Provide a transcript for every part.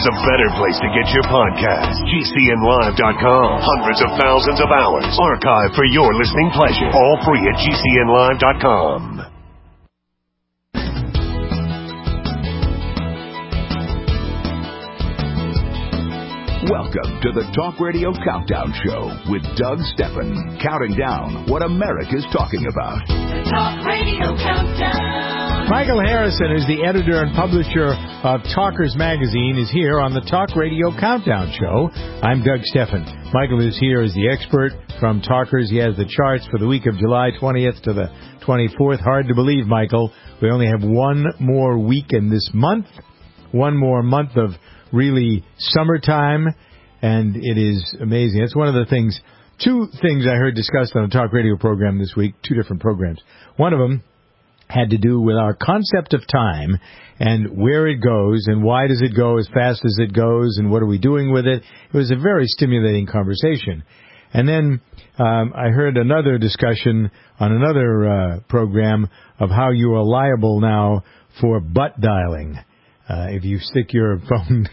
there's a better place to get your podcast. GCNlive.com. Hundreds of thousands of hours archived for your listening pleasure. All free at GCNlive.com. Welcome to the Talk Radio Countdown Show with Doug Stephan, counting down what America's talking about. The Talk Radio Countdown. Michael Harrison, who's the editor and publisher of Talkers Magazine, is here on the Talk Radio Countdown Show. I'm Doug Stephan. Michael is here as the expert from Talkers. He has the charts for the week of July 20th to the 24th. Hard to believe, Michael. We only have one more week in this month, one more month of really summertime, and it is amazing. It's one of the things, two things I heard discussed on a talk radio program this week, two different programs. One of them had to do with our concept of time and where it goes and why does it go as fast as it goes and what are we doing with it. It was a very stimulating conversation. And then I heard another discussion on another program of how you are liable now for butt dialing. If you stick your phone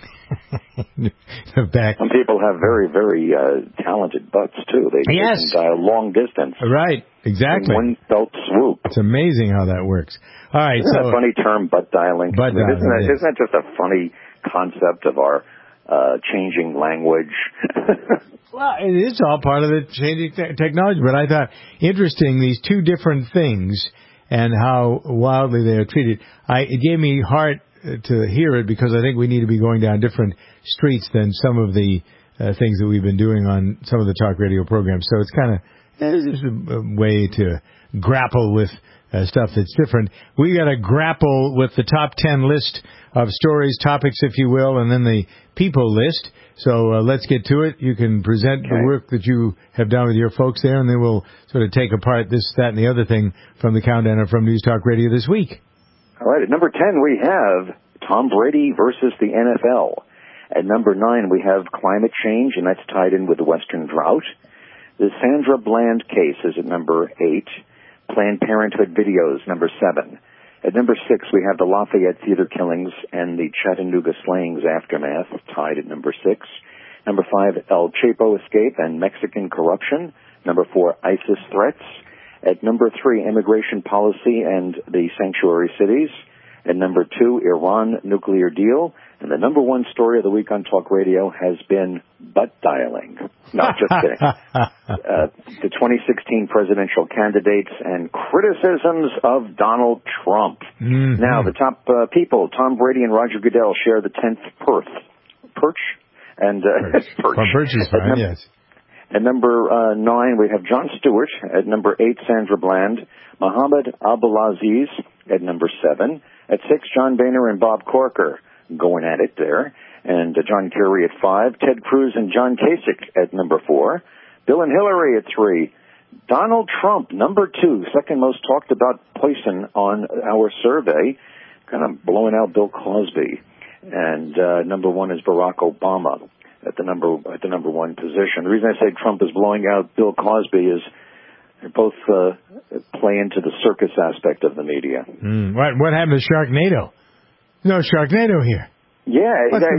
back. Some people have very, very talented butts, too. They can dial long distance. Right, exactly. In one felt swoop. It's amazing how that works. All right, isn't that a funny term, butt dialing? Butt dialing, isn't that just a funny concept of our changing language? Well, it is all part of the changing technology, but I thought interesting, these two different things and how wildly they are treated. It gave me heart to hear it because I think we need to be going down different streets than some of the things that we've been doing on some of the talk radio programs. So it's kind of it's a way to grapple with stuff that's different. We got to grapple with the top 10 list of stories, topics, if you will, and then the people list. So let's get to it. You can present the work that you have done with your folks there, and then we'll sort of take apart this, that, and the other thing from the countdown or from News Talk Radio this week. All right, at number 10, we have Tom Brady versus the NFL. At number 9, we have climate change, and that's tied in with the Western drought. The Sandra Bland case is at number 8. Planned Parenthood videos, number 7. At number 6, we have the Lafayette Theater killings and the Chattanooga slayings aftermath, tied at number 6. Number 5, El Chapo escape and Mexican corruption. Number 4, ISIS threats. At number 3, immigration policy and the sanctuary cities. At number 2, Iran nuclear deal. And the number 1 story of the week on Talk Radio has been butt dialing. No, just kidding. The 2016 presidential candidates and criticisms of Donald Trump. Mm-hmm. Now, the top people, Tom Brady and Roger Goodell, share the 10th perch. And Perch is fine, yes. At number 9, we have Jon Stewart. At number 8, Sandra Bland. Mohammed Abdulaziz at number 7. At 6, John Boehner and Bob Corker going at it there. And John Kerry at 5. Ted Cruz and John Kasich at number 4. Bill and Hillary at 3. Donald Trump, number 2, second most talked about person on our survey, kind of blowing out Bill Cosby. And number 1 is Barack Obama at the number 1 position. The reason I say Trump is blowing out Bill Cosby is they both play into the circus aspect of the media. What happened to Sharknado? No Sharknado here. Yeah,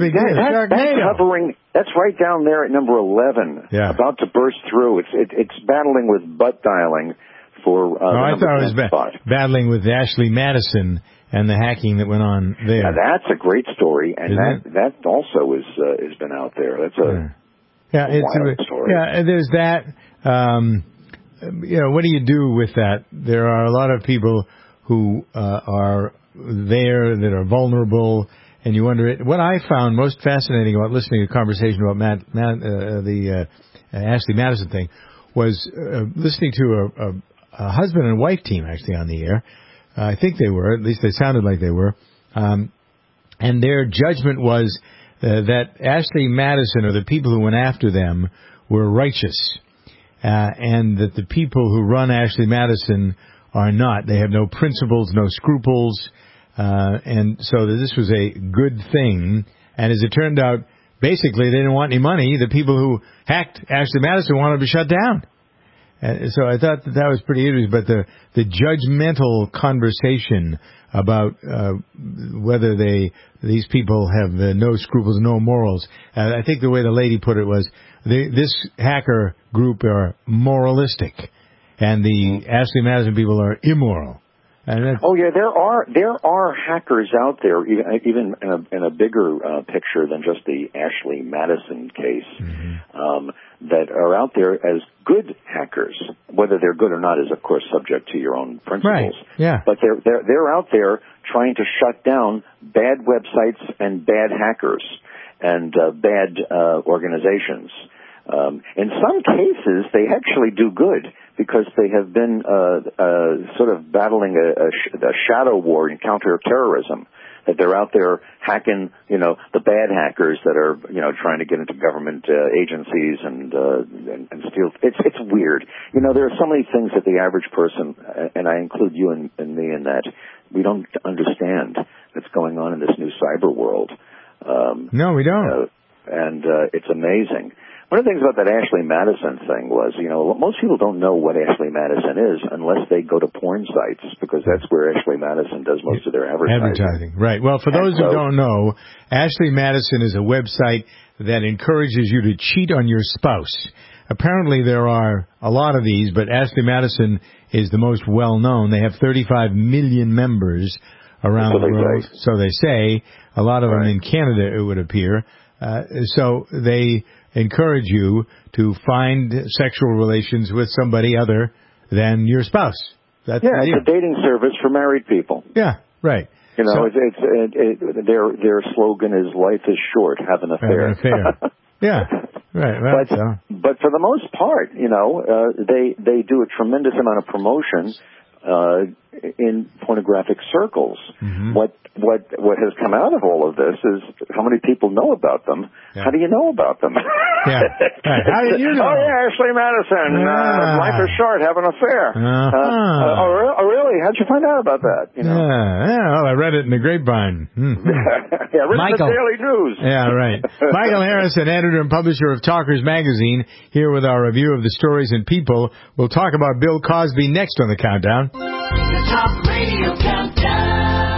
that's right down there at number 11. Yeah. About to burst through. It's battling with butt dialing for I thought it was spot. Battling with Ashley Madison and the hacking that went on there. Yeah, that's a great story, and that also has been out there. That's a wild story. Yeah, and there's that. What do you do with that? There are a lot of people who are there that are vulnerable, and you wonder. What I found most fascinating about listening to a conversation about the Ashley Madison thing was listening to a husband and wife team actually on the air. I think they were, at least they sounded like they were. And their judgment was that Ashley Madison, or the people who went after them, were righteous. And that the people who run Ashley Madison are not. They have no principles, no scruples. And so this was a good thing. And as it turned out, basically they didn't want any money. The people who hacked Ashley Madison wanted to be shut down. And so I thought that was pretty interesting. But the judgmental conversation about whether these people have no scruples, no morals. I think the way the lady put it was, this hacker group are moralistic, and the Ashley Madison people are immoral. Oh yeah, there are hackers out there, even in a bigger picture than just the Ashley Madison case, that are out there as good hackers. Whether they're good or not is, of course, subject to your own principles. Right. Yeah. But they're out there trying to shut down bad websites and bad hackers and bad organizations. In some cases, they actually do good, because they have been sort of battling a shadow war in counterterrorism. That they're out there hacking, the bad hackers that are, trying to get into government agencies and steal. It's weird. There are so many things that the average person, and I include you and me in that, we don't understand that's going on in this new cyber world. No, we don't. And it's amazing. One of the things about that Ashley Madison thing was, most people don't know what Ashley Madison is unless they go to porn sites, because that's where Ashley Madison does most of their advertising. Right. Well, for those who don't know, Ashley Madison is a website that encourages you to cheat on your spouse. Apparently there are a lot of these, but Ashley Madison is the most well-known. They have 35 million members around the world, so they say. A lot of them in Canada, it would appear. So they encourage you to find sexual relations with somebody other than your spouse. That's it's a dating service for married people. Yeah, right. Their slogan is "Life is short, have an affair." Have an affair. Yeah, right. Well, but for the most part, they do a tremendous amount of promotion in pornographic circles. Mm-hmm. What has come out of all of this is how many people know about them. Yeah. How do you know about them? Yeah. Right. How do you know? Oh yeah, Ashley Madison. Life is short, have an affair. Oh really? How'd you find out about that? Well, I read it in the grapevine. Written in the Daily News. Yeah, right. Michael Harrison, editor and publisher of Talkers Magazine, here with our review of the stories and people. We'll talk about Bill Cosby next on the Countdown. The Talk Radio Countdown.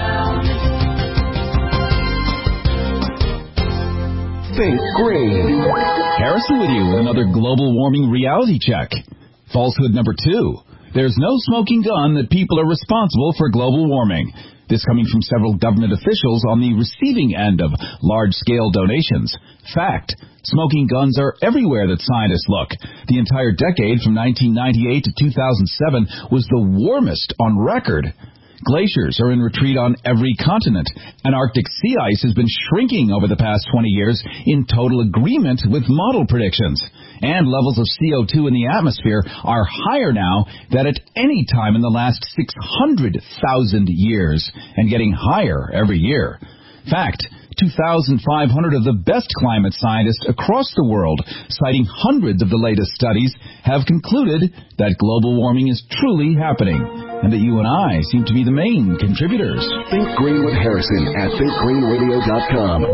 Think green. Harrison with you with another global warming reality check. Falsehood number 2. There's no smoking gun that people are responsible for global warming. This coming from several government officials on the receiving end of large-scale donations. Fact. Smoking guns are everywhere that scientists look. The entire decade from 1998 to 2007 was the warmest on record. Glaciers are in retreat on every continent, and Arctic sea ice has been shrinking over the past 20 years in total agreement with model predictions. And levels of CO2 in the atmosphere are higher now than at any time in the last 600,000 years, and getting higher every year. Fact, 2,500 of the best climate scientists across the world, citing hundreds of the latest studies, have concluded that global warming is truly happening, and that you and I seem to be the main contributors. Think Green with Harrison at thinkgreenradio.com.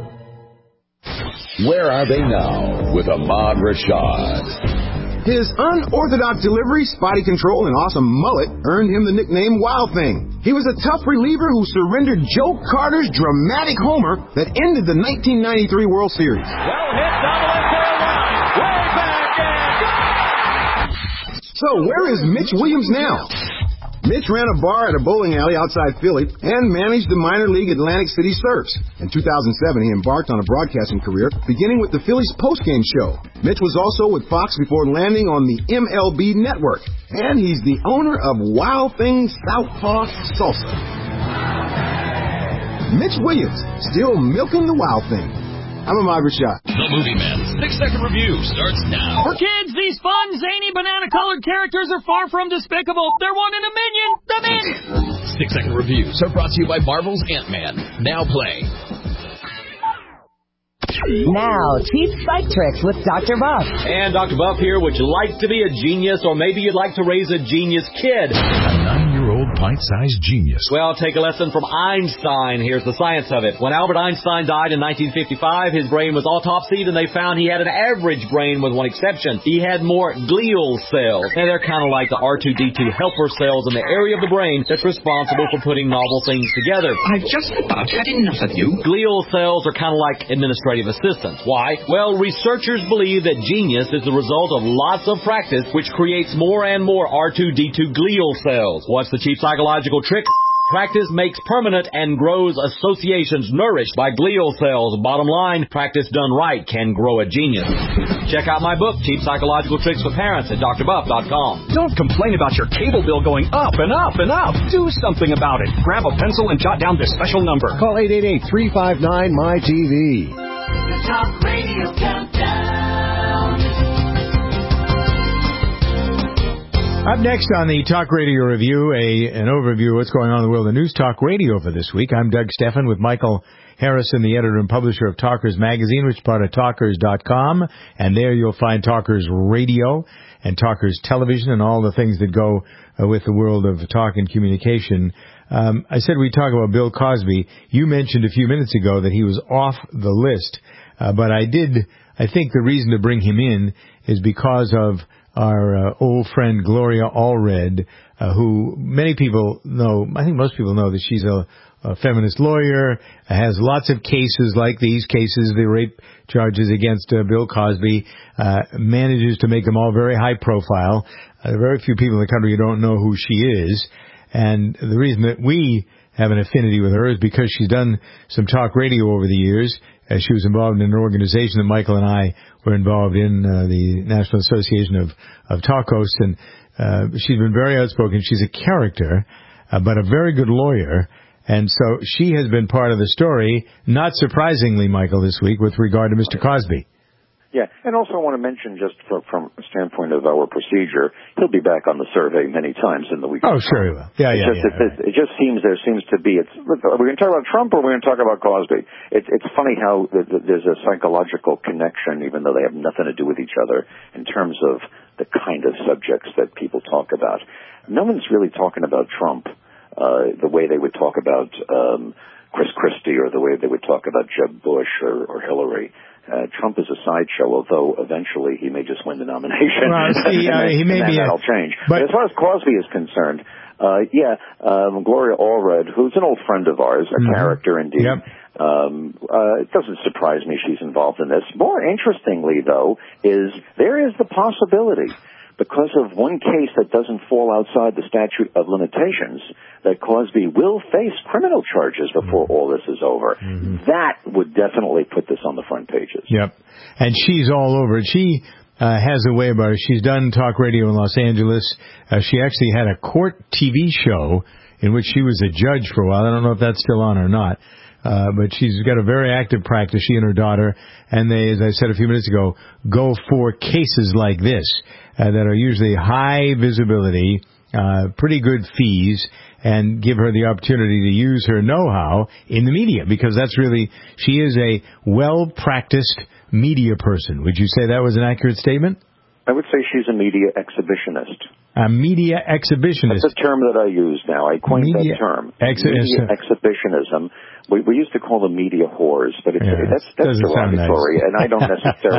Where are they now with Ahmad Rashad? His unorthodox delivery, spotty control, and awesome mullet earned him the nickname Wild Thing. He was a tough reliever who surrendered Joe Carter's dramatic homer that ended the 1993 World Series. Well hit, double and way back and So where is Mitch Williams now? Mitch ran a bar at a bowling alley outside Philly and managed the minor league Atlantic City Surfs. In 2007, he embarked on a broadcasting career, beginning with the Phillies postgame show. Mitch was also with Fox before landing on the MLB Network. And he's the owner of Wild Thing Southpaw Salsa. Mitch Williams, still milking the Wild Thing. I'm Ahmad Rashad. The Movie Man's 6-second review starts now. For kids, these fun, zany, banana-colored characters are far from despicable. They're one in a million. The Min. 6-second reviews are brought to you by Marvel's Ant-Man. Now play. Now, cheap psych tricks with Dr. Buff. And Dr. Buff here. Would you like to be a genius, or maybe you'd like to raise a genius kid? A 9-year-old pint-sized genius. Well, take a lesson from Einstein. Here's the science of it. When Albert Einstein died in 1955, his brain was autopsied, and they found he had an average brain with one exception. He had more glial cells. And they're kind of like the R2-D2 helper cells in the area of the brain that's responsible for putting novel things together. I've just about had enough of you. Glial cells are kind of like administrative assistants. Why? Well, researchers believe that genius is the result of lots of practice, which creates more and more R2-D2 glial cells. What's the cheap psychological trick? Practice makes permanent and grows associations nourished by glial cells. Bottom line, practice done right can grow a genius. Check out my book, Cheap Psychological Tricks for Parents, at drbuff.com. Don't complain about your cable bill going up and up and up. Do something about it. Grab a pencil and jot down this special number. Call 888-359-MY-TV. The Talk Radio Countdown. Up next on the Talk Radio Review, an overview of what's going on in the world of News Talk Radio for this week. I'm Doug Steffen with Michael Harrison, the editor and publisher of Talkers Magazine, which is part of Talkers.com. And there you'll find Talkers Radio and Talkers Television and all the things that go with the world of talk and communication. I said we'd talk about Bill Cosby. You mentioned a few minutes ago that he was off the list. But I think the reason to bring him in is because of our old friend Gloria Allred, who many people know, I think most people know that she's a feminist lawyer, has lots of cases like these cases, the rape charges against Bill Cosby, manages to make them all very high profile. Very few people in the country don't know who she is. And the reason that we have an affinity with her is because she's done some talk radio over the years. She was involved in an organization that Michael and I were involved in, the National Association of Talk Hosts, and she's been very outspoken. She's a character, but a very good lawyer, and so she has been part of the story, not surprisingly, Michael, this week with regard to Mr. Cosby. Yeah, and also I want to mention, just from a standpoint of our procedure, he'll be back on the survey many times in the week. Oh, sure he will. Yeah. It just seems there seems to be. Are we going to talk about Trump or are we going to talk about Cosby? It's funny how there's a psychological connection, even though they have nothing to do with each other, in terms of the kind of subjects that people talk about. No one's really talking about Trump the way they would talk about Chris Christie or the way they would talk about Jeb Bush or Hillary. Trump is a sideshow, although eventually he may just win the nomination. Well, he may be. That'll change. But as far as Cosby is concerned, Gloria Allred, who's an old friend of ours, a character indeed. Yep. It doesn't surprise me she's involved in this. More interestingly, though, is there is the possibility, because of one case that doesn't fall outside the statute of limitations, that Cosby will face criminal charges before all this is over. That would definitely put this on the front pages. Yep. And she's all over it. She has a way about her. She's done talk radio in Los Angeles. She actually had a court TV show in which she was a judge for a while. I don't know if that's still on or not. But she's got a very active practice, she and her daughter, and they, as I said a few minutes ago, go for cases like this that are usually high visibility, pretty good fees, and give her the opportunity to use her know-how in the media, because that's really, she is a well-practiced media person. Would you say that was an accurate statement? I would say she's a media exhibitionist. A media exhibitionist. That's a term that I use now. I coined that term. Media exhibitionism. We used to call them media whores, but that's derogatory, nice. And I don't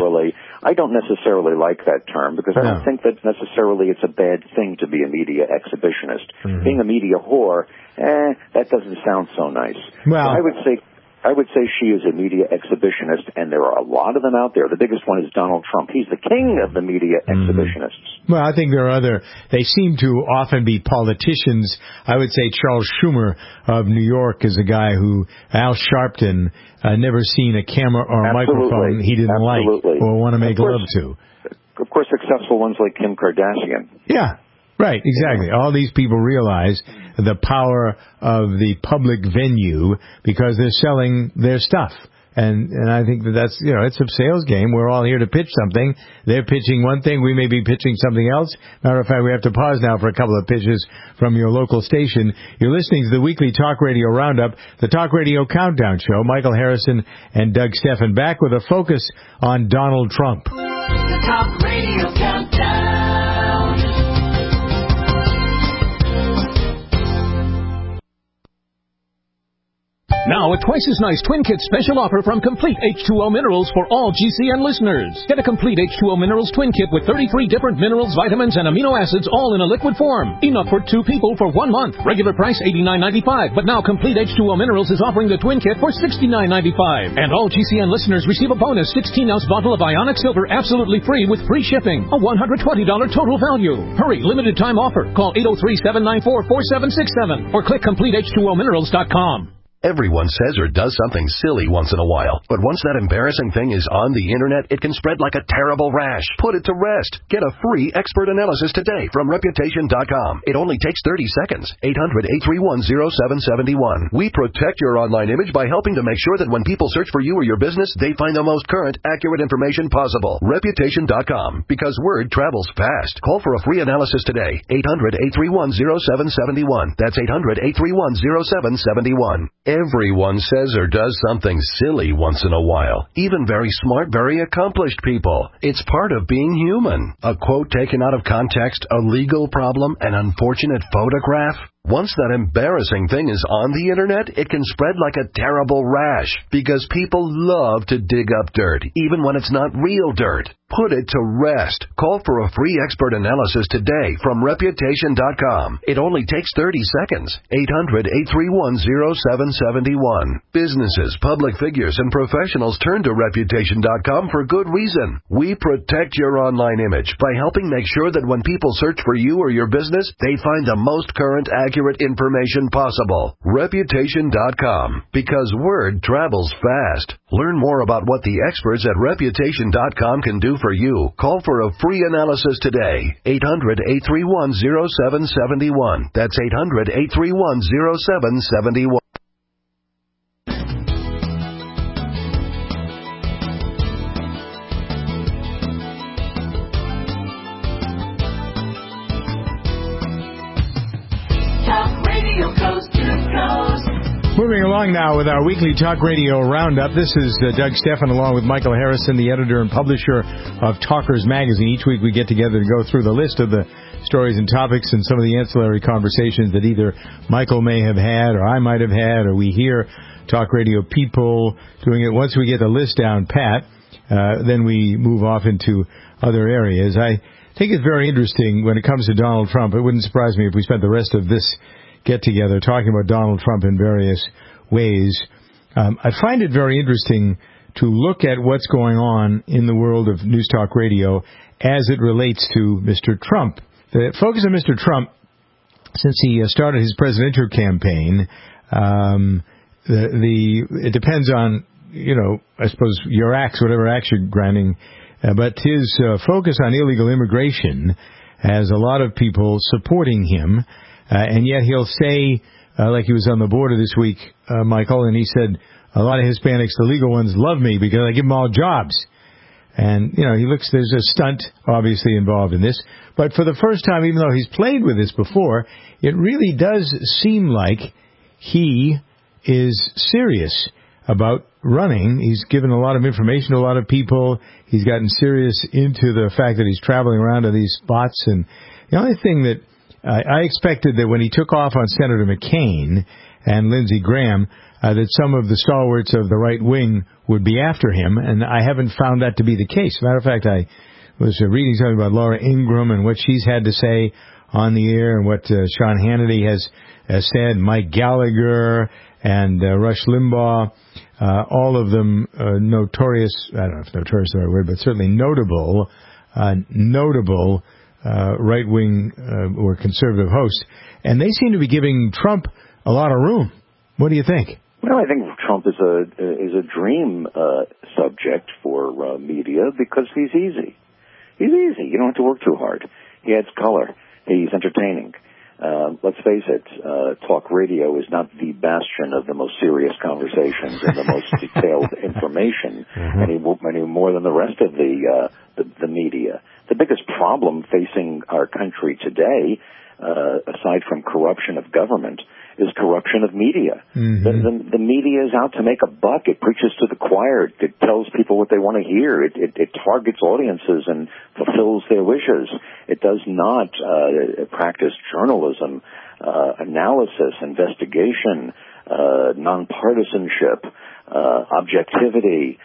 necessarily like that term, because I don't think that necessarily it's a bad thing to be a media exhibitionist. Being a media whore, that doesn't sound so nice. Well, I would say she is a media exhibitionist, and there are a lot of them out there. The biggest one is Donald Trump. He's the king of the media exhibitionists. Well, I think there are they seem to often be politicians. I would say Charles Schumer of New York is a guy who, Al Sharpton, never seen a camera or a microphone he didn't like or want to make love to. Of course, successful ones like Kim Kardashian. Yeah. Right, exactly. All these people realize the power of the public venue because they're selling their stuff. And I think that's, it's a sales game. We're all here to pitch something. They're pitching one thing. We may be pitching something else. Matter of fact, we have to pause now for a couple of pitches from your local station. You're listening to the weekly Talk Radio Roundup, the Talk Radio Countdown Show. Michael Harrison and Doug Steffen back with a focus on Donald Trump. The Talk Radio Countdown. Now a twice as nice Twin Kit special offer from Complete H2O Minerals for all GCN listeners. Get a Complete H2O Minerals Twin Kit with 33 different minerals, vitamins, and amino acids all in a liquid form. Enough for 2 people for 1 month. Regular price $89.95, but now Complete H2O Minerals is offering the Twin Kit for $69.95. And all GCN listeners receive a bonus 16-ounce bottle of Ionic Silver absolutely free with free shipping. A $120 total value. Hurry, limited time offer. Call 803-794-4767 or click CompleteH2OMinerals.com. Everyone says or does something silly once in a while, but once that embarrassing thing is on the internet, it can spread like a terrible rash. Put it to rest. Get a free expert analysis today from Reputation.com. It only takes 30 seconds. 800-831-0771. We protect your online image by helping to make sure that when people search for you or your business, they find the most current, accurate information possible. Reputation.com, because word travels fast. Call for a free analysis today. 800-831-0771. That's 800-831-0771. Everyone says or does something silly once in a while. Even very smart, very accomplished people. It's part of being human. A quote taken out of context, a legal problem, an unfortunate photograph. Once that embarrassing thing is on the internet, it can spread like a terrible rash because people love to dig up dirt, even when it's not real dirt. Put it to rest. Call for a free expert analysis today from Reputation.com. It only takes 30 seconds. 800-831-0771. Businesses, public figures, and professionals turn to Reputation.com for good reason. We protect your online image by helping make sure that when people search for you or your business, they find the most current, accurate information possible. Reputation.com, because word travels fast. Learn more about what the experts at Reputation.com can do for you. Call for a free analysis today. 800-831-0771. That's 800-831-0771. Moving along now with our weekly Talk Radio Roundup. This is Doug Stephan along with Michael Harrison, the editor and publisher of Talkers Magazine. Each week we get together to go through the list of the stories and topics and some of the ancillary conversations that either Michael may have had or I might have had, or we hear Talk Radio people doing it. Once we get the list down pat, then we move off into other areas. I think it's very interesting when it comes to Donald Trump. It wouldn't surprise me if we spent the rest of this get-together talking about Donald Trump in various ways. I find it very interesting to look at what's going on in the world of News Talk Radio as it relates to Mr. Trump. The focus on Mr. Trump, since he started his presidential campaign, it depends on, I suppose, your axe, whatever axe you're grinding, but his focus on illegal immigration has a lot of people supporting him. And yet he'll say, like he was on the border this week, Michael, and he said, a lot of Hispanics, the legal ones, love me because I give them all jobs. And, there's a stunt obviously involved in this. But for the first time, even though he's played with this before, it really does seem like he is serious about running. He's given a lot of information to a lot of people. He's gotten serious into the fact that he's traveling around to these spots. And the only thing that I expected that when he took off on Senator McCain and Lindsey Graham, that some of the stalwarts of the right wing would be after him, and I haven't found that to be the case. As a matter of fact, I was reading something about Laura Ingraham and what she's had to say on the air and what Sean Hannity has said, Mike Gallagher and Rush Limbaugh, all of them notorious, I don't know if notorious is the right word, but certainly notable right-wing or conservative hosts, and they seem to be giving Trump a lot of room. What do you think? Well, I think Trump is a dream subject for media because he's easy. He's easy. You don't have to work too hard. He adds color. He's entertaining. Let's face it, talk radio is not the bastion of the most serious conversations and the most detailed information, any more than the rest of the media. The biggest problem facing our country today, aside from corruption of government, is corruption of media. The media is out to make a buck. It preaches to the choir. It tells people what they want to hear. It targets audiences and fulfills their wishes. It does not practice journalism analysis, investigation, nonpartisanship, objectivity,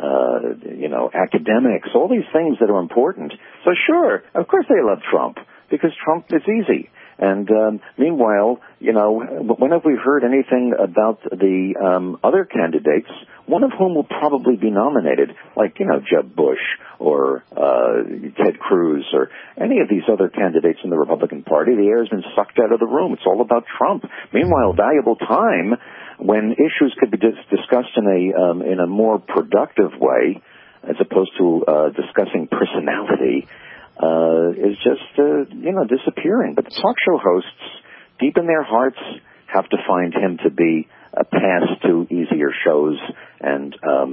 academics, all these things that are important. So sure, of course they love Trump, because Trump is easy. And meanwhile, when have we heard anything about the other candidates, one of whom will probably be nominated, like, Jeb Bush or Ted Cruz or any of these other candidates in the Republican Party? The air has been sucked out of the room. It's all about Trump. Meanwhile, valuable time when issues could be discussed in a more productive way, as opposed to discussing personality, is just, disappearing. But the talk show hosts, deep in their hearts, have to find him to be a pass to easier shows and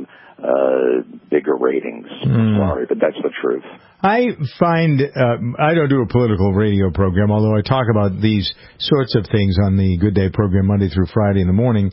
bigger ratings. Sorry, but that's the truth. I find, I don't do a political radio program, although I talk about these sorts of things on the Good Day program Monday through Friday in the morning.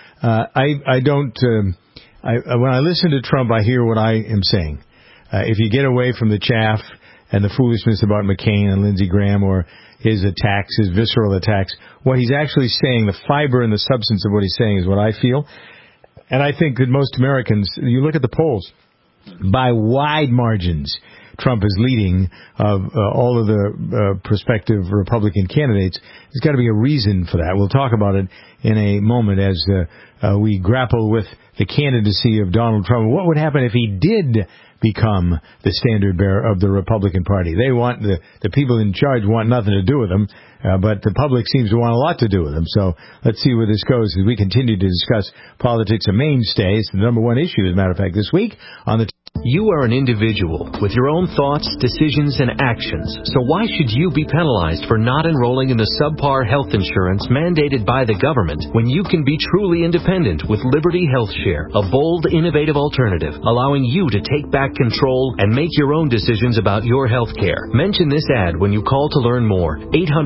I don't, when I listen to Trump, I hear what I am saying. If you get away from the chaff and the foolishness about McCain and Lindsey Graham or his attacks, his visceral attacks, what he's actually saying, the fiber and the substance of what he's saying is what I feel. And I think that most Americans, you look at the polls, by wide margins, Trump is leading of all of the prospective Republican candidates. There's got to be a reason for that. We'll talk about it in a moment as we grapple with the candidacy of Donald Trump. What would happen if he did become the standard bearer of the Republican Party? They want the people in charge want nothing to do with him, but the public seems to want a lot to do with him. So let's see where this goes as we continue to discuss politics, a mainstay. It's the number one issue, as a matter of fact, this week on the... You are an individual with your own thoughts, decisions, and actions. So why should you be penalized for not enrolling in the subpar health insurance mandated by the government when you can be truly independent with Liberty Health Share, a bold, innovative alternative allowing you to take back control and make your own decisions about your health care? Mention this ad when you call to learn more.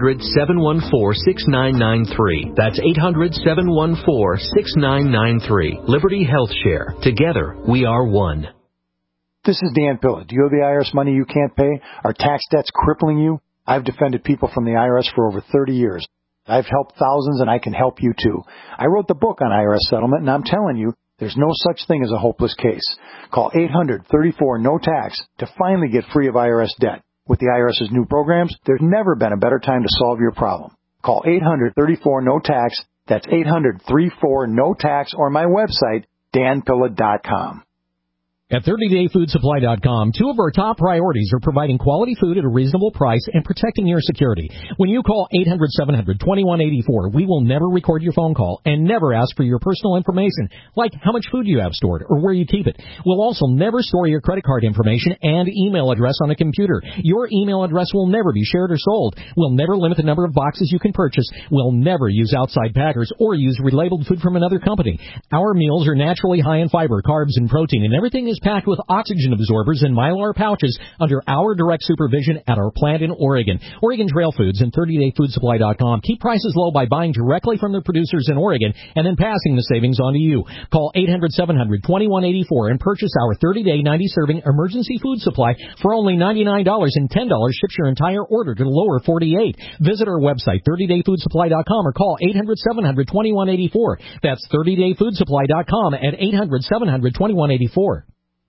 800-714-6993. That's 800-714-6993. Liberty Health Share. Together, we are one. This is Dan Pilla. Do you owe the IRS money you can't pay? Are tax debts crippling you? I've defended people from the IRS for over 30 years. I've helped thousands, and I can help you too. I wrote the book on IRS settlement, and I'm telling you, there's no such thing as a hopeless case. Call 800-34-NO-TAX to finally get free of IRS debt. With the IRS's new programs, there's never been a better time to solve your problem. Call 800-34-NO-TAX. That's 800-34-NO-TAX, or my website, danpilla.com. At 30dayfoodsupply.com, two of our top priorities are providing quality food at a reasonable price and protecting your security. When you call 800-700-2184, we will never record your phone call and never ask for your personal information, like how much food you have stored or where you keep it. We'll also never store your credit card information and email address on a computer. Your email address will never be shared or sold. We'll never limit the number of boxes you can purchase. We'll never use outside packers or use relabeled food from another company. Our meals are naturally high in fiber, carbs, and protein, and everything is packed with oxygen absorbers and Mylar pouches under our direct supervision at our plant in Oregon. Oregon Trail Foods and 30dayfoodsupply.com keep prices low by buying directly from the producers in Oregon and then passing the savings on to you. Call 800-700-2184 and purchase our 30-day 90-serving emergency food supply for only $99, and $10 ships your entire order to the lower 48. Visit our website, 30dayfoodsupply.com, or call 800-700-2184. That's 30dayfoodsupply.com at 800-700-2184.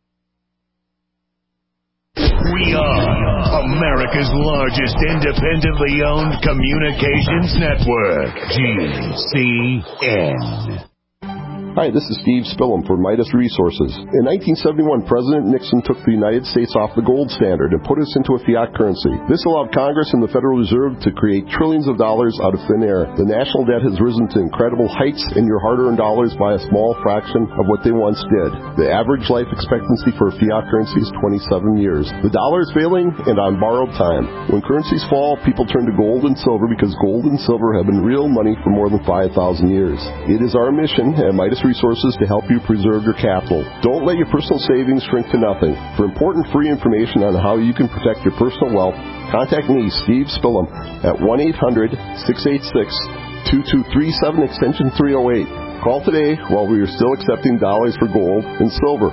We are America's largest independently owned communications network, GCN. Hi, this is Steve Spillum for Midas Resources. In 1971, President Nixon took the United States off the gold standard and put us into a fiat currency. This allowed Congress and the Federal Reserve to create trillions of dollars out of thin air. The national debt has risen to incredible heights, and your hard-earned dollars by a small fraction of what they once did. The average life expectancy for a fiat currency is 27 years. The dollar is failing and on borrowed time. When currencies fall, people turn to gold and silver because gold and silver have been real money for more than 5,000 years. It is our mission at Midas Resources to help you preserve your capital. Don't let your personal savings shrink to nothing. For important free information on how you can protect your personal wealth, contact me, Steve Spillum, at 1-800-686-2237, extension 308. Call today while we are still accepting dollars for gold and silver.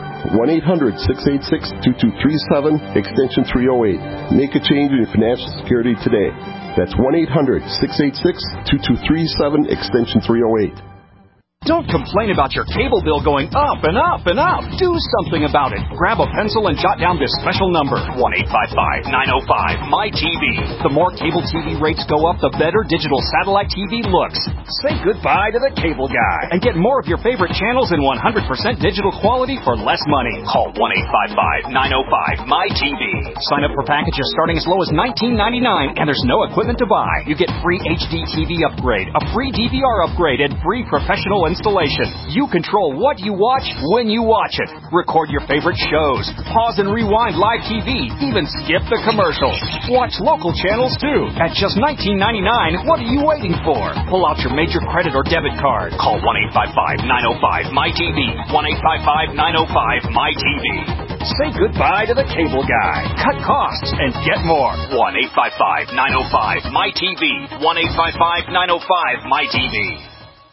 1-800-686-2237, extension 308. Make a change in your financial security today. That's 1-800-686-2237, extension 308. Don't complain about your cable bill going up and up and up. Do something about it. Grab a pencil and jot down this special number, 1-855-905-MY-TV. The more cable TV rates go up, the better digital satellite TV looks. Say goodbye to the cable guy and get more of your favorite channels in 100% digital quality for less money. Call 1-855-905-MY-TV. Sign up for packages starting as low as $19.99, and there's no equipment to buy. You get free HD TV upgrade, a free DVR upgrade, and free professional installation. You control what you watch when you watch it. Record your favorite shows. Pause and rewind live TV. Even skip the commercials. Watch local channels too. At just $19.99, what are you waiting for? Pull out your major credit or debit card. Call 1-855-905-MY-TV. 1-855-905-MY-TV. Say goodbye to the cable guy. Cut costs and get more. 1-855-905-MY-TV. 1-855-905-MY-TV.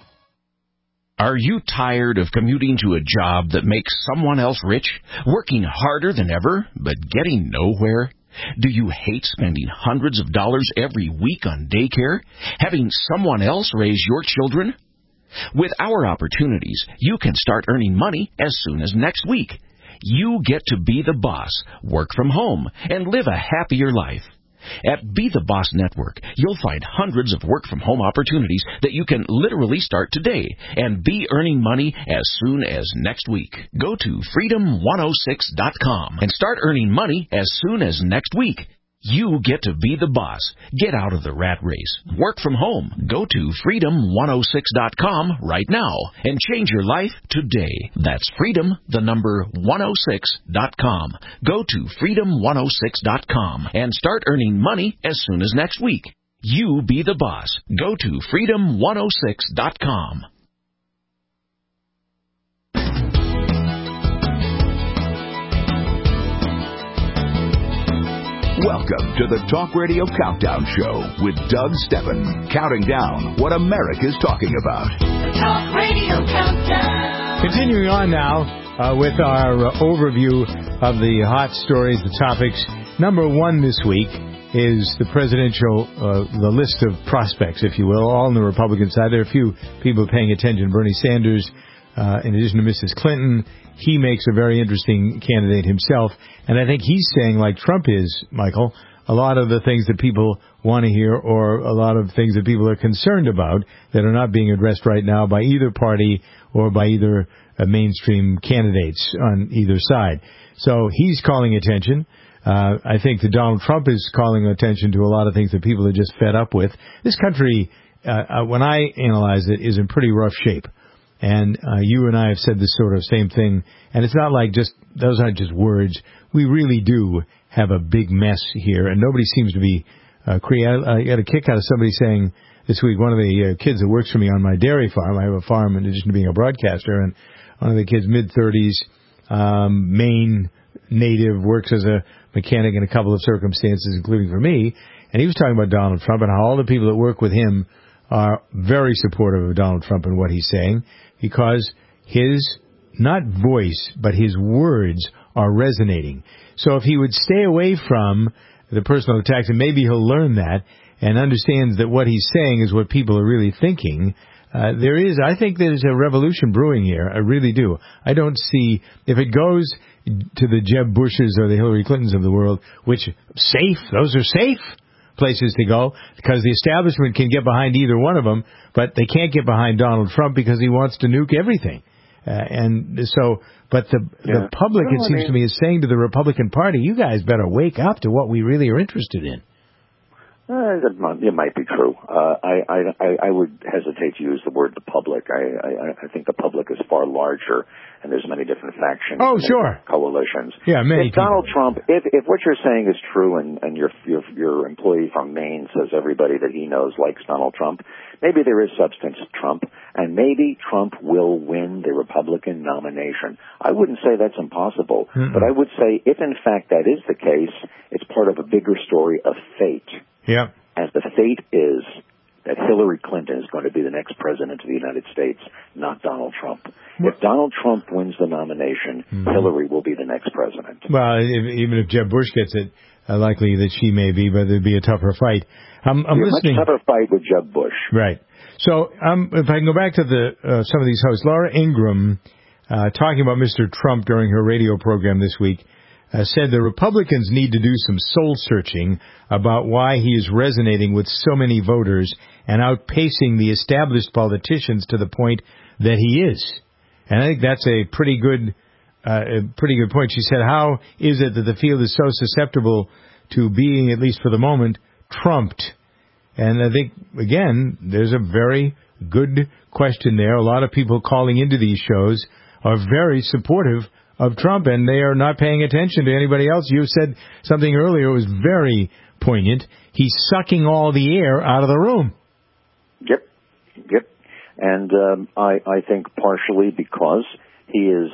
Are you tired of commuting to a job that makes someone else rich, working harder than ever, but getting nowhere? Do you hate spending hundreds of dollars every week on daycare, having someone else raise your children? With our opportunities, you can start earning money as soon as next week. You get to be the boss, work from home, and live a happier life. At Be the Boss Network, you'll find hundreds of work-from-home opportunities that you can literally start today and be earning money as soon as next week. Go to freedom106.com and start earning money as soon as next week. You get to be the boss. Get out of the rat race. Work from home. Go to freedom106.com right now and change your life today. That's freedom106.com. Go to freedom106.com and start earning money as soon as next week. You be the boss. Go to freedom106.com. Welcome to the Talk Radio Countdown Show with Doug Steffen, counting down what America's talking about. The Talk Radio Countdown. Continuing on now with our overview of the hot stories, the topics. Number one this week is the presidential, the list of prospects, if you will, all on the Republican side. There are a few people paying attention. Bernie Sanders, in addition to Mrs. Clinton, he makes a very interesting candidate himself. And I think he's saying, like Trump is, Michael, a lot of the things that people want to hear or a lot of things that people are concerned about that are not being addressed right now by either party or by either mainstream candidates on either side. So he's calling attention. I think that Donald Trump is calling attention to a lot of things that people are just fed up with. This country, when I analyze it, is in pretty rough shape. And you and I have said this sort of same thing. And it's not like just, those aren't just words. We really do have a big mess here. And nobody seems to be creative. I got a kick out of somebody saying this week, one of the kids that works for me on my dairy farm, I have a farm in addition to being a broadcaster, and one of the kids, mid-30s, Maine native, works as a mechanic in a couple of circumstances, including for me. And he was talking about Donald Trump and how all the people that work with him are very supportive of Donald Trump and what he's saying, because his, not voice, but his words are resonating. So if he would stay away from the personal attacks, and maybe he'll learn that and understands that what he's saying is what people are really thinking, I think there's a revolution brewing here. I really do. I don't see, if it goes to the Jeb Bushes or the Hillary Clintons of the world, which those are safe places to go, because the establishment can get behind either one of them, but they can't get behind Donald Trump because he wants to nuke everything. But the public, it seems to me, is saying to the Republican Party, you guys better wake up to what we really are interested in. It might be true. I would hesitate to use the word the public. I think the public is far larger, and there's many different factions. Oh, sure. Coalitions. Yeah, many. If Donald Trump, if what you're saying is true, and your employee from Maine says everybody that he knows likes Donald Trump, maybe there is substance to Trump, and maybe Trump will win the Republican nomination. I wouldn't say that's impossible, but I would say if in fact that is the case, it's part of a bigger story of fate. Yeah. And the fate is that Hillary Clinton is going to be the next president of the United States, not Donald Trump. If Donald Trump wins the nomination, Hillary will be the next president. Well, even if Jeb Bush gets it, likely that she may be, but it'd be a tougher fight. I'm listening. Much tougher fight with Jeb Bush. Right. So if I can go back to some of these hosts, Laura Ingraham, talking about Mr. Trump during her radio program this week, said the Republicans need to do some soul-searching about why he is resonating with so many voters and outpacing the established politicians to the point that he is. And I think that's a pretty good point. She said, how is it that the field is so susceptible to being, at least for the moment, trumped? And I think, again, there's a very good question there. A lot of people calling into these shows are very supportive of Trump, and they are not paying attention to anybody else. You said something earlier, it was very poignant. He's sucking all the air out of the room. Yep. And I think partially because he is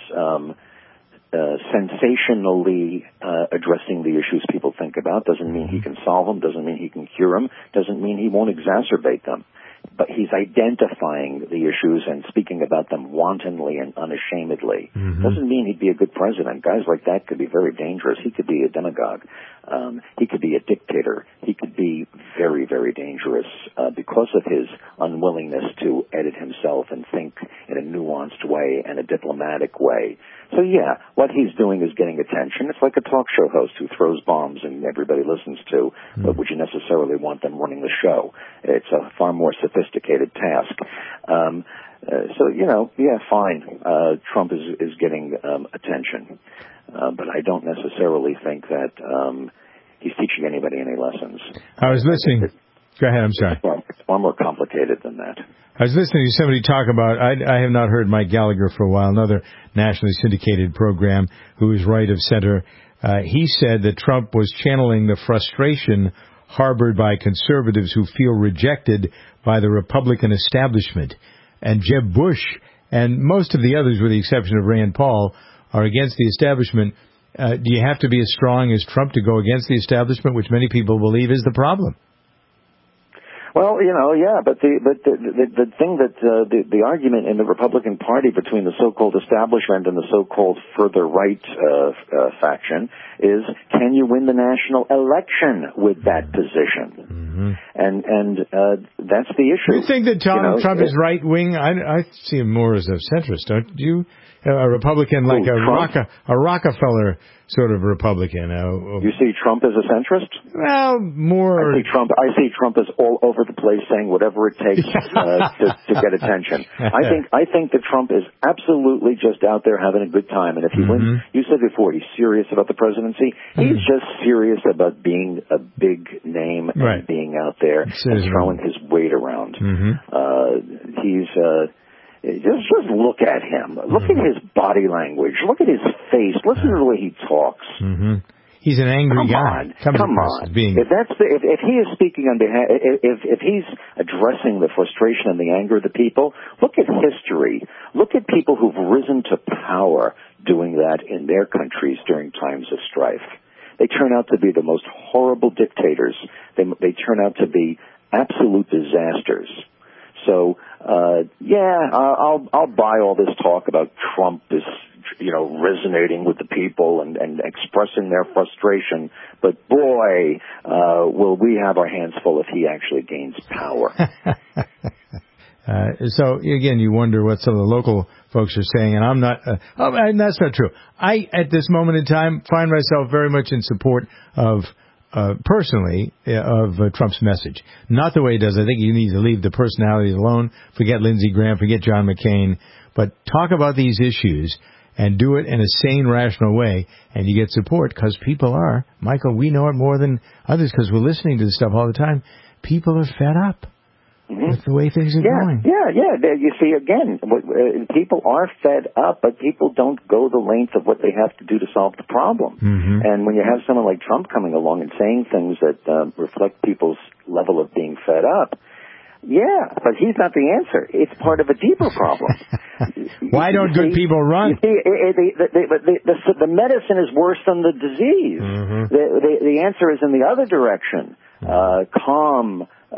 sensationally addressing the issues people think about. Doesn't mean he can solve them, doesn't mean he can cure them, doesn't mean he won't exacerbate them. But he's identifying the issues and speaking about them wantonly and unashamedly. Doesn't mean he'd be a good president. Guys like that could be very dangerous. He could be a demagogue. He could be a dictator. He could be very, very dangerous because of his unwillingness to edit himself and think in a nuanced way and a diplomatic way. So, yeah, what he's doing is getting attention. It's like a talk show host who throws bombs and everybody listens to, but would you necessarily want them running the show? It's a far more sophisticated task. Fine. Trump is getting attention. But I don't necessarily think that he's teaching anybody any lessons. I was listening. Go ahead, I'm sorry. It's far more complicated than that. I was listening to somebody talk about, I have not heard Mike Gallagher for a while, another nationally syndicated program who is right of center. He said that Trump was channeling the frustration harbored by conservatives who feel rejected by the Republican establishment. And Jeb Bush and most of the others, with the exception of Rand Paul, are against the establishment. Do you have to be as strong as Trump to go against the establishment, which many people believe is the problem? Well, but the thing that the argument in the Republican Party between the so-called establishment and the so-called further right faction is, can you win the national election with that position? And that's the issue. You think that Trump is right wing? I see him more as a centrist, don't you? A Republican like a Rockefeller sort of Republican. You see Trump as a centrist? Well, more. I see Trump as all over the place saying whatever it takes to get attention. I think that Trump is absolutely just out there having a good time. And if he wins, you said before, he's serious about the presidency. He's just serious about being a big name and being out there and throwing his weight around. Just look at him. Look at his body language. Look at his face. Listen to the way he talks. He's an angry guy. Come on. If he is speaking on behalf, if he's addressing the frustration and the anger of the people, look at history. Look at people who've risen to power doing that in their countries during times of strife. They turn out to be the most horrible dictators. They turn out to be absolute disasters. So, I'll buy all this talk about Trump is, resonating with the people and expressing their frustration. But boy, will we have our hands full if he actually gains power. So again, you wonder what some of the local folks are saying, and I'm not. And that's not true. I, at this moment in time, find myself very much in support of. Personally, of Trump's message. Not the way he does. I think you need to leave the personalities alone. Forget Lindsey Graham, forget John McCain. But talk about these issues and do it in a sane, rational way, and you get support because people are. Michael, we know it more than others because we're listening to this stuff all the time. People are fed up with the way things are going. Yeah. You see, again, people are fed up, but people don't go the length of what they have to do to solve the problem. And when you have someone like Trump coming along and saying things that reflect people's level of being fed up, but he's not the answer. It's part of a deeper problem. Why don't good people run? You see, the medicine is worse than the disease. The answer is in the other direction. Calm,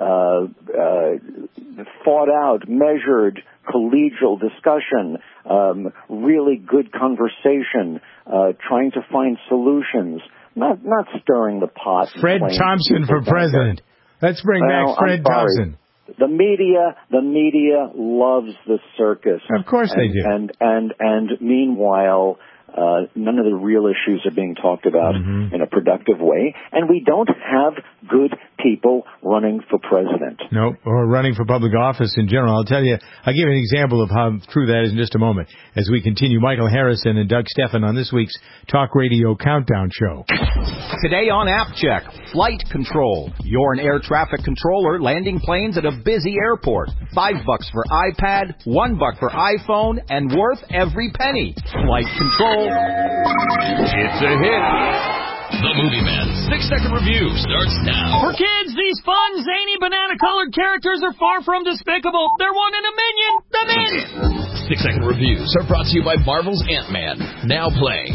thought out, measured, collegial discussion, really good conversation, trying to find solutions, not stirring the pot. Fred Thompson for president. Let's bring back Fred Thompson. The media loves the circus. Of course they do. And meanwhile, none of the real issues are being talked about in a productive way, and we don't have good people running for president. No, or running for public office in general. I'll give you an example of how true that is in just a moment as we continue. Michael Harrison and Doug Stephan on this week's Talk Radio Countdown Show. Today on App Check, flight control. You're an air traffic controller landing planes at a busy airport. $5 for iPad, $1 for iPhone, and worth every penny. Flight control. It's a hit. The Movie Man's 6-second review starts now. For kids, these fun, zany, banana-colored characters are far from despicable. They're one in a minion. The Min! 6-second reviews are brought to you by Marvel's Ant-Man. Now playing.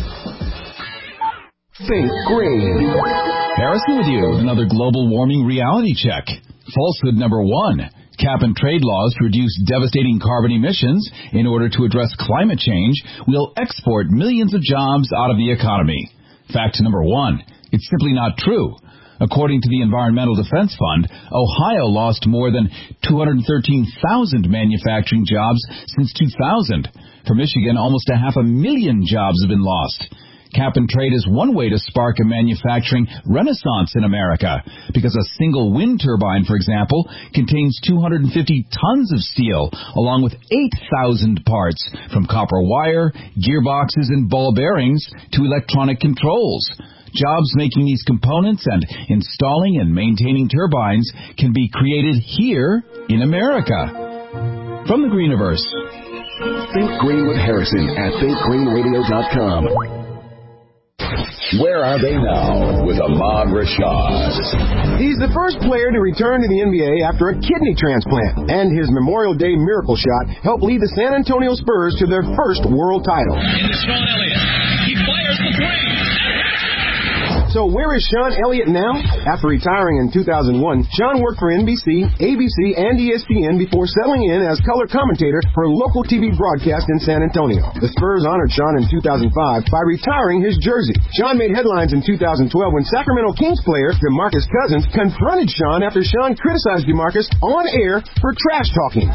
Think green. Harrison with you with another global warming reality check. Falsehood number 1. Cap and trade laws to reduce devastating carbon emissions in order to address climate change will export millions of jobs out of the economy. Fact number 1. It's simply not true. According to the Environmental Defense Fund, Ohio lost more than 213,000 manufacturing jobs since 2000. For Michigan, almost 500,000 jobs have been lost. Cap and trade is one way to spark a manufacturing renaissance in America, because a single wind turbine, for example, contains 250 tons of steel, along with 8,000 parts, from copper wire, gearboxes, and ball bearings to electronic controls. Jobs making these components and installing and maintaining turbines can be created here in America. From the Greeniverse. Think Green with Harrison at thinkgreenradio.com. Where are they now with Ahmad Rashad? He's the first player to return to the NBA after a kidney transplant, and his Memorial Day miracle shot helped lead the San Antonio Spurs to their first world title. Into Sean Elliott. He fires the three. So where is Sean Elliott now? After retiring in 2001, Sean worked for NBC, ABC, and ESPN before settling in as color commentator for a local TV broadcast in San Antonio. The Spurs honored Sean in 2005 by retiring his jersey. Sean made headlines in 2012 when Sacramento Kings player DeMarcus Cousins confronted Sean after Sean criticized DeMarcus on air for trash talking.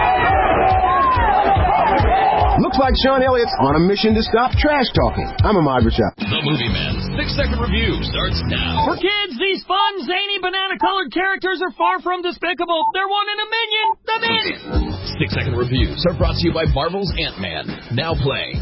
Looks like Sean Elliott's on a mission to stop trash talking. I'm Ahmad Rashad. The Movie Man's 6-second review starts now. For kids, these fun, zany, banana-colored characters are far from despicable. They're one in a minion. The Min! 6-second reviews are brought to you by Marvel's Ant-Man. Now playing.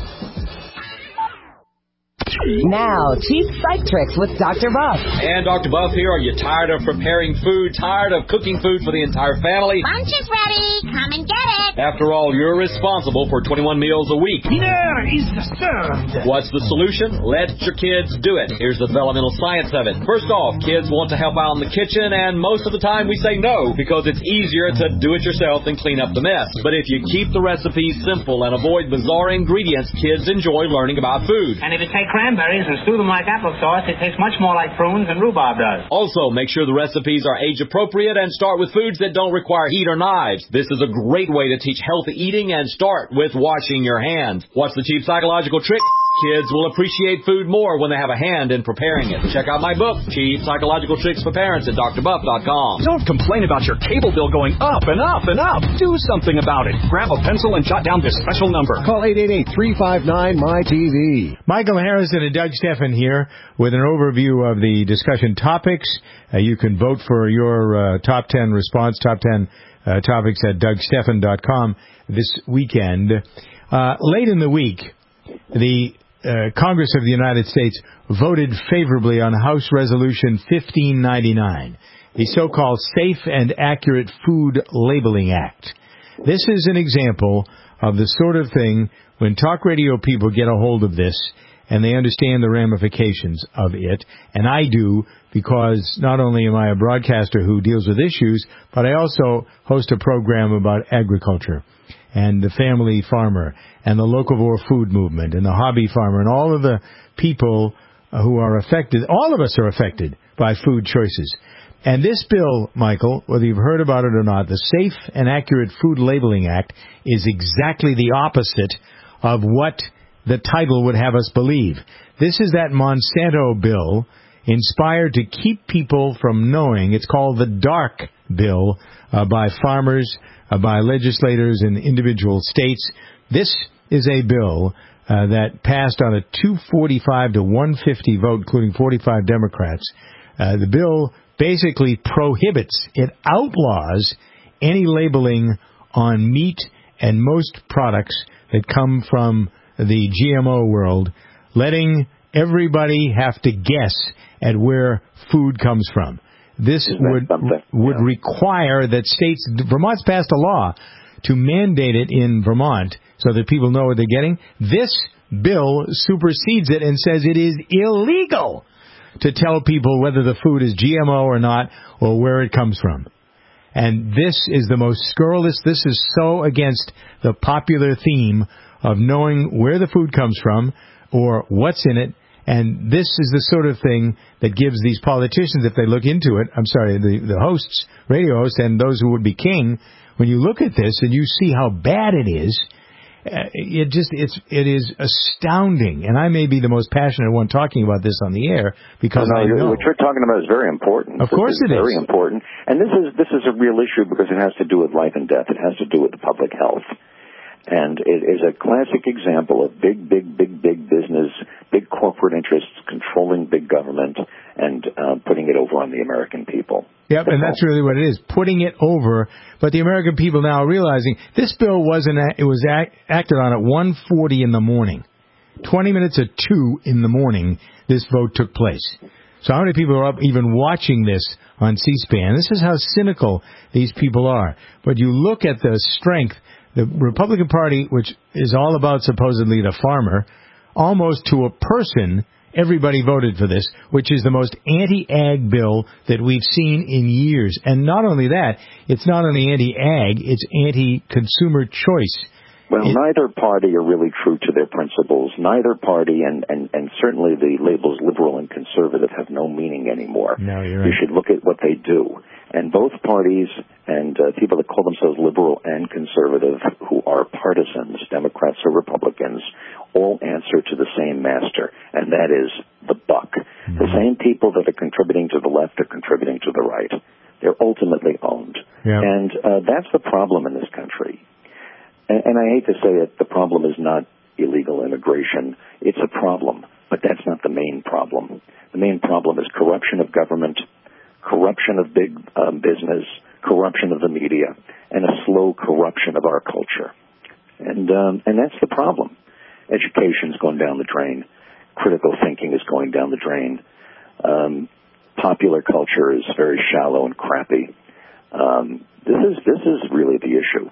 Now, Cheap Psych Tricks with Dr. Buff. And Dr. Buff here. Are you tired of preparing food? Tired of cooking food for the entire family? Lunch is ready. Come and get it. After all, you're responsible for 21 meals a week. Dinner is served. What's the solution? Let your kids do it. Here's the developmental science of it. First off, kids want to help out in the kitchen, and most of the time we say no, because it's easier to do it yourself than clean up the mess. But if you keep the recipes simple and avoid bizarre ingredients, kids enjoy learning about food. And if you take cranberries and stew them like applesauce, it tastes much more like prunes than rhubarb does. Also, make sure the recipes are age appropriate and start with foods that don't require heat or knives. This is a great way to teach healthy eating, and start with washing your hands. What's the cheap psychological trick? Kids will appreciate food more when they have a hand in preparing it. Check out my book, Cheap Psychological Tricks for Parents, at drbuff.com. Don't complain about your cable bill going up and up and up. Do something about it. Grab a pencil and jot down this special number. Call 888-359-MY-TV. Michael Harrison and Doug Stephan here with an overview of the discussion topics. You can vote for your top 10 response, top 10 topics at DougStephan.com this weekend. Late in the week, the Congress of the United States voted favorably on House Resolution 1599, the so-called Safe and Accurate Food Labeling Act. This is an example of the sort of thing when talk radio people get a hold of this and they understand the ramifications of it, and I do, because not only am I a broadcaster who deals with issues, but I also host a program about agriculture and the family farmer and the locavore food movement and the hobby farmer and all of the people who are affected. All of us are affected by food choices. And this bill, Michael, whether you've heard about it or not, the Safe and Accurate Food Labeling Act is exactly the opposite of what the title would have us believe. This is that Monsanto bill inspired to keep people from knowing. It's called the DARK bill by farmers, by legislators in individual states. This is a bill that passed on a 245 to 150 vote, including 45 Democrats. The bill basically prohibits, it outlaws any labeling on meat and most products that come from the GMO world, letting everybody have to guess at where food comes from. This would require that states, Vermont's passed a law to mandate it in Vermont so that people know what they're getting. This bill supersedes it and says it is illegal to tell people whether the food is GMO or not or where it comes from. And this is the most scurrilous. This is so against the popular theme of knowing where the food comes from or what's in it. And this is the sort of thing that gives these politicians, if they look into it, the hosts, radio hosts, and those who would be king, when you look at this and you see how bad it is, it is astounding. And I may be the most passionate one talking about this on the air because I know what you're talking about is very important. Of course it is very important, and this is a real issue because it has to do with life and death. It has to do with the public health. And it is a classic example of big business, big corporate interests controlling big government and putting it over on the American people. Yep, and that's really what it is, putting it over. But the American people now are realizing this bill was acted on at 1:40 in the morning. 20 minutes at 2 in the morning, this vote took place. So how many people are up even watching this on C-SPAN? This is how cynical these people are. But you look at the strength. The Republican Party, which is all about supposedly the farmer, almost to a person, everybody voted for this, which is the most anti-ag bill that we've seen in years. And not only that, it's not only anti-ag, it's anti-consumer choice. Well, neither party are really true to their principles. Neither party, and certainly the labels liberal and conservative have no meaning anymore. No, you're right. You should look at what they do. And both parties and people that call themselves liberal and conservative, who are partisans, Democrats or Republicans, all answer to the same master, and that is the buck. Mm-hmm. The same people that are contributing to the left are contributing to the right. They're ultimately owned. Yep. And that's the problem in this country. And I hate to say it, the problem is not illegal immigration. It's a problem, but that's not the main problem. The main problem is corruption of government, corruption of big business, corruption of the media, and a slow corruption of our culture. And that's the problem. Education's going down the drain. Critical thinking is going down the drain. Popular culture is very shallow and crappy. This is really the issue.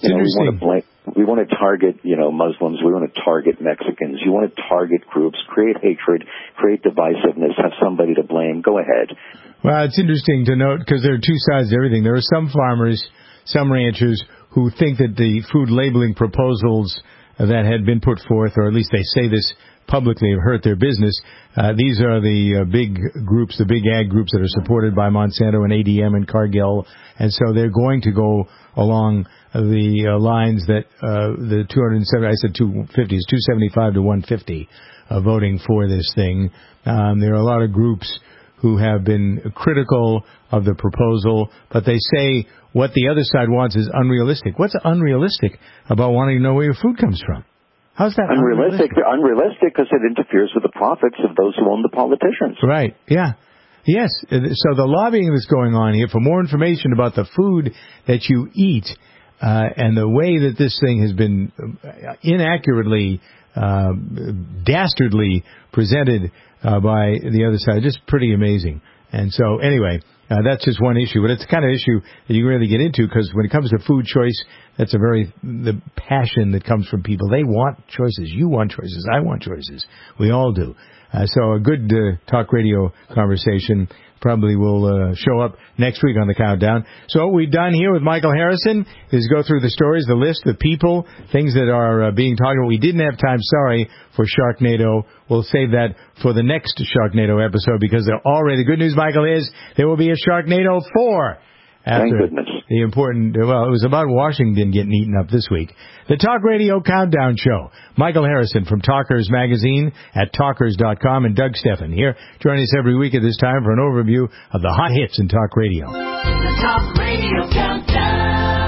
We want to target, Muslims. We want to target Mexicans. You want to target groups, create hatred, create divisiveness, have somebody to blame. Go ahead. Well, it's interesting to note because there are two sides to everything. There are some farmers, some ranchers who think that the food labeling proposals that had been put forth, or at least they say this publicly, have hurt their business. These are the big groups, the big ag groups that are supported by Monsanto and ADM and Cargill, and so they're going to go along the lines that the 270, I said 250, is 275 to 150 voting for this thing. There are a lot of groups who have been critical of the proposal, but they say what the other side wants is unrealistic. What's unrealistic about wanting to know where your food comes from? How's that unrealistic? Unrealistic because it interferes with the profits of those who own the politicians. Right, yeah. Yes, so the lobbying that's going on here for more information about the food that you eat and the way that this thing has been inaccurately, dastardly presented by the other side, just pretty amazing. And so, anyway, that's just one issue, but it's the kind of issue that you can really get into because when it comes to food choice, that's the passion that comes from people. They want choices. You want choices. I want choices. We all do. So a good talk radio conversation probably will show up next week on the countdown. So what we've done here with Michael Harrison is go through the stories, the list, the people, things that are being talked about. We didn't have time, sorry, for Sharknado. We'll save that for the next Sharknado episode because the good news, Michael, is there will be a Sharknado 4. Thank goodness. The important, it was about Washington getting eaten up this week. The Talk Radio Countdown Show. Michael Harrison from Talkers Magazine at talkers.com and Doug Steffen here. Join us every week at this time for an overview of the hot hits in talk radio. The Talk Radio Countdown.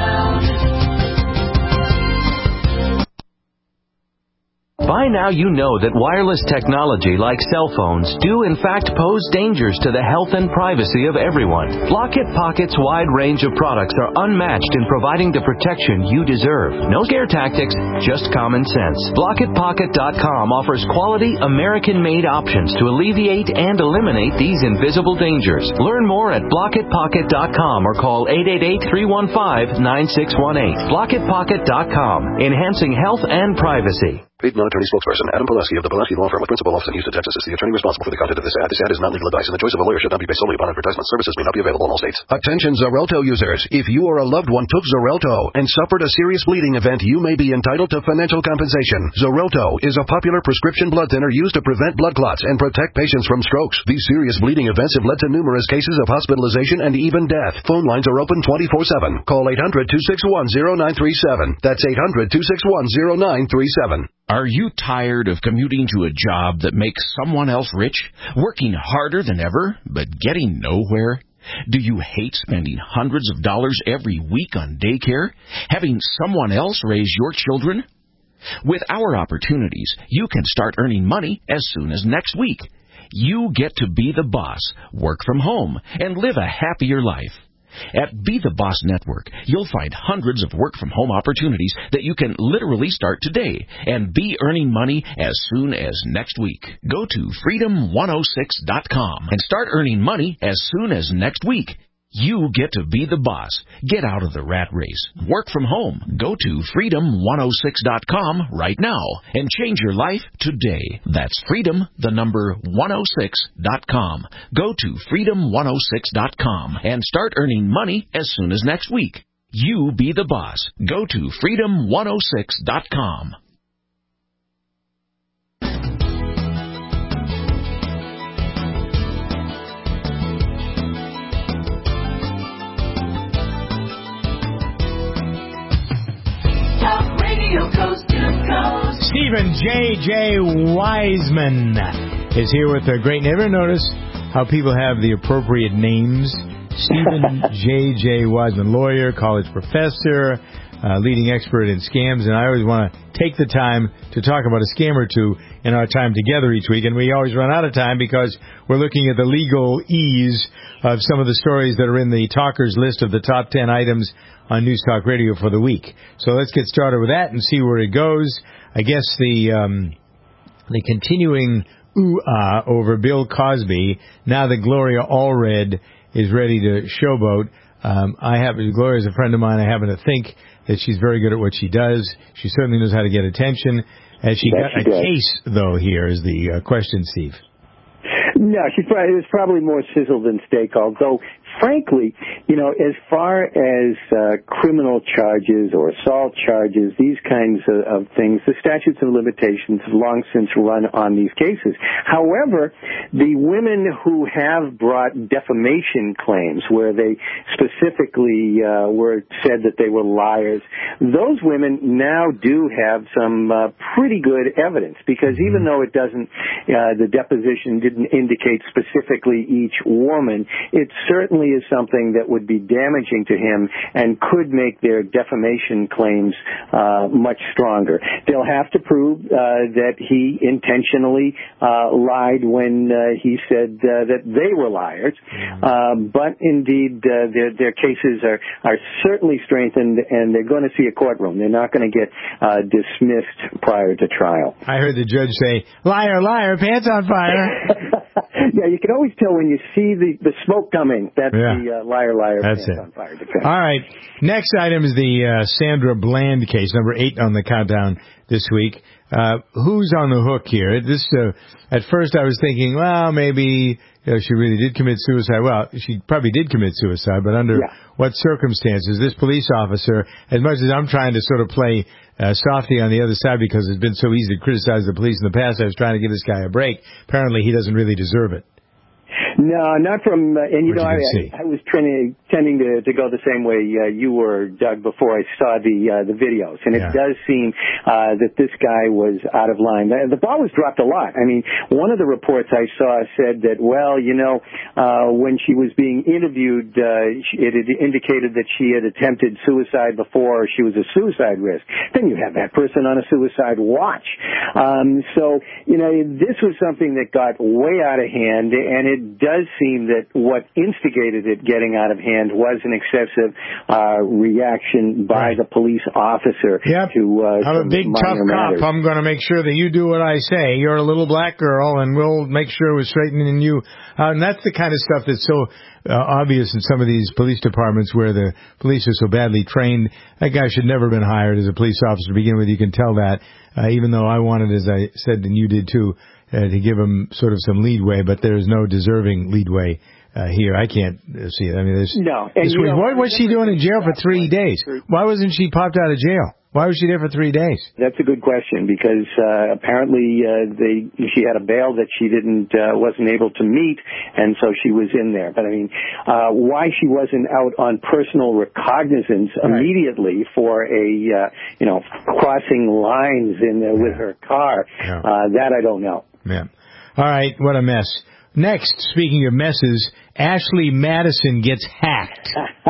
By now you know that wireless technology like cell phones do in fact pose dangers to the health and privacy of everyone. Block-It Pocket's wide range of products are unmatched in providing the protection you deserve. No scare tactics, just common sense. BlockItPocket.com offers quality American-made options to alleviate and eliminate these invisible dangers. Learn more at BlockItPocket.com or call 888-315-9618. BlockItPocket.com, enhancing health and privacy. Paid non-attorney spokesperson Adam Pileski of the Pileski Law Firm with principal office in Houston, Texas is the attorney responsible for the content of this ad. This ad is not legal advice, and the choice of a lawyer should not be based solely upon advertisement. Services may not be available in all states. Attention Xarelto users. If you or a loved one took Xarelto and suffered a serious bleeding event, you may be entitled to financial compensation. Xarelto is a popular prescription blood thinner used to prevent blood clots and protect patients from strokes. These serious bleeding events have led to numerous cases of hospitalization and even death. Phone lines are open 24/7. Call 800-261-0937. That's 800-261-0937. Are you tired of commuting to a job that makes someone else rich, working harder than ever, but getting nowhere? Do you hate spending hundreds of dollars every week on daycare, having someone else raise your children? With our opportunities, you can start earning money as soon as next week. You get to be the boss, work from home, and live a happier life. At Be the Boss Network, you'll find hundreds of work-from-home opportunities that you can literally start today and be earning money as soon as next week. Go to freedom106.com and start earning money as soon as next week. You get to be the boss. Get out of the rat race. Work from home. Go to freedom106.com right now and change your life today. That's freedom106.com. Go to freedom106.com and start earning money as soon as next week. You be the boss. Go to freedom106.com. Coast to coast. Stephen J.J. Wiseman is here with a great name. Ever notice how people have the appropriate names? Stephen J.J. Wiseman, lawyer, college professor, leading expert in scams, and I always want to take the time to talk about a scam or two in our time together each week, and we always run out of time because we're looking at the legal ease of some of the stories that are in the talkers list of the top 10 items on News Talk Radio for the week. So let's get started with that and see where it goes. I guess the continuing ooh-ah over Bill Cosby, now that Gloria Allred is ready to showboat. Gloria's a friend of mine. I happen to think that she's very good at what she does. She certainly knows how to get attention. Has she got a case, though, here is the question, Steve. No, it was probably more sizzle than steak, although, frankly, as far as criminal charges or assault charges, these kinds of things, the statutes of limitations have long since run on these cases. However, the women who have brought defamation claims, where they specifically were said that they were liars, those women now do have some pretty good evidence, because even though it doesn't, the deposition didn't indicate specifically each woman, it certainly is something that would be damaging to him and could make their defamation claims much stronger. They'll have to prove that he intentionally lied when he said that they were liars. But indeed, their cases are certainly strengthened, and they're going to see a courtroom. They're not going to get dismissed prior to trial. I heard the judge say, "Liar, liar, pants on fire." Yeah, you can always tell when you see the smoke coming. That's the liar, liar, that's pants it. on fire defense. All right. Next item is the Sandra Bland case, number 8 on the countdown this week. who's on the hook here? At first I was thinking, well, maybe she really did commit suicide. Well, she probably did commit suicide, but under what circumstances? This police officer, as much as I'm trying to sort of play softy on the other side because it's been so easy to criticize the police in the past, I was trying to give this guy a break. Apparently he doesn't really deserve it. No, not from, and you know, I was tending to go the same way you were, Doug, before I saw the videos, and it does seem that this guy was out of line. The ball was dropped a lot. I mean, one of the reports I saw said that, well, you know, when she was being interviewed, it had indicated that she had attempted suicide before, or she was a suicide risk. Then you have that person on a suicide watch. So, you know, this was something that got way out of hand, and it does seem that what instigated it getting out of hand was an excessive reaction by the police officer to I'm a big tough cop. I'm going to make sure that you do what I say. You're a little black girl, and we'll make sure we're straightening you. And that's the kind of stuff that's so obvious in some of these police departments where the police are so badly trained. That guy should never have been hired as a police officer to begin with. You can tell that, even though I wanted, as I said, and you did too, to give him sort of some leadway, but there's no deserving leadway here. I can't see it. I mean, there's no. What was she doing in jail for 3 days? Why wasn't she popped out of jail? Why was she there for 3 days? That's a good question because apparently she had a bail that she wasn't able to meet, and so she was in there. But I mean, why she wasn't out on personal recognizance immediately for a crossing lines with her car, that I don't know. Yeah. All right, what a mess. Next, speaking of messes, Ashley Madison gets hacked.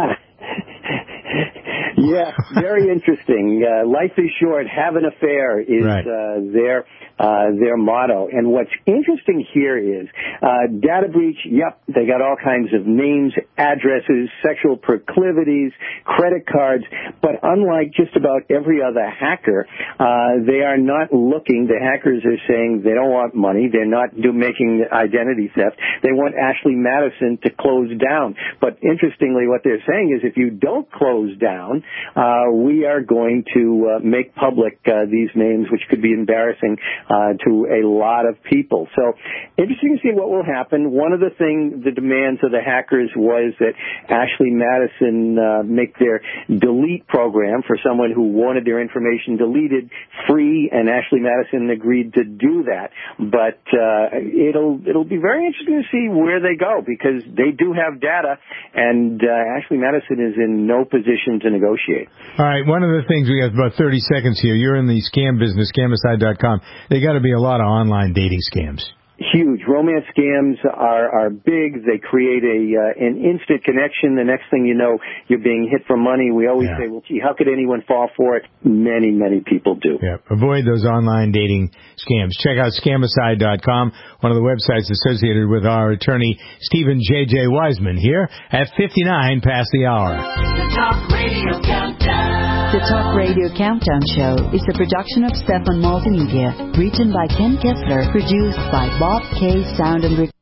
Yeah, very interesting. Life is short. Have an affair is their motto. And what's interesting here is data breach. Yep, they got all kinds of names, addresses, sexual proclivities, credit cards. But unlike just about every other hacker, they are not looking. The hackers are saying they don't want money. They're not making identity theft. They want Ashley Madison to close down. But interestingly, what they're saying is if you don't close down, we are going to make public these names, which could be embarrassing to a lot of people. So interesting to see what will happen. One of the demands of the hackers was that Ashley Madison make their delete program for someone who wanted their information deleted free, and Ashley Madison agreed to do that. But it'll be very interesting to see where they go because they do have data, and Ashley Madison is in no position to negotiate. All right, one of the things, we have about 30 seconds here. You're in the scam business, Scamicide.com. There got to be a lot of online dating scams. Huge. Romance scams are big. They create an instant connection. The next thing you know, you're being hit for money. We always say, well, gee, how could anyone fall for it? Many, many people do. Yeah. Avoid those online dating scams. Check out Scamicide.com, one of the websites associated with our attorney, Stephen J.J. Wiseman, here at 59 past the hour. The Talk Radio Countdown. The Talk Radio Countdown Show is a production of Stefan Multimedia, written by Ken Kessler, produced by Bob K. Sound and Recording.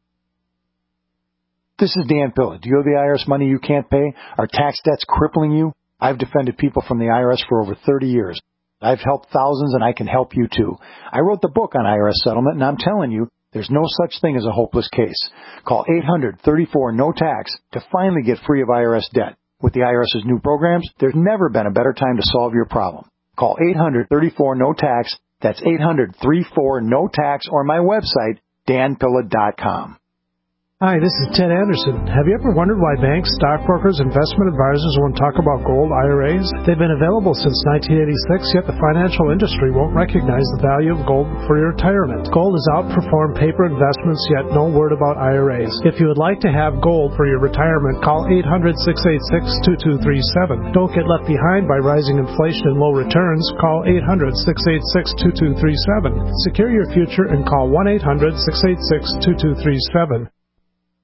This is Dan Pilla. Do you owe the IRS money you can't pay? Are tax debts crippling you? I've defended people from the IRS for over 30 years. I've helped thousands, and I can help you too. I wrote the book on IRS settlement, and I'm telling you, there's no such thing as a hopeless case. Call 800-34-NO-TAX to finally get free of IRS debt. With the IRS's new programs, there's never been a better time to solve your problem. Call 800-34-NO-TAX. That's 800-34-NO-TAX, or my website, danpilla.com. Hi, this is Ted Anderson. Have you ever wondered why banks, stockbrokers, investment advisors won't talk about gold IRAs? They've been available since 1986, yet the financial industry won't recognize the value of gold for your retirement. Gold has outperformed paper investments, yet no word about IRAs. If you would like to have gold for your retirement, call 800-686-2237. Don't get left behind by rising inflation and low returns. Call 800-686-2237. Secure your future and call 1-800-686-2237.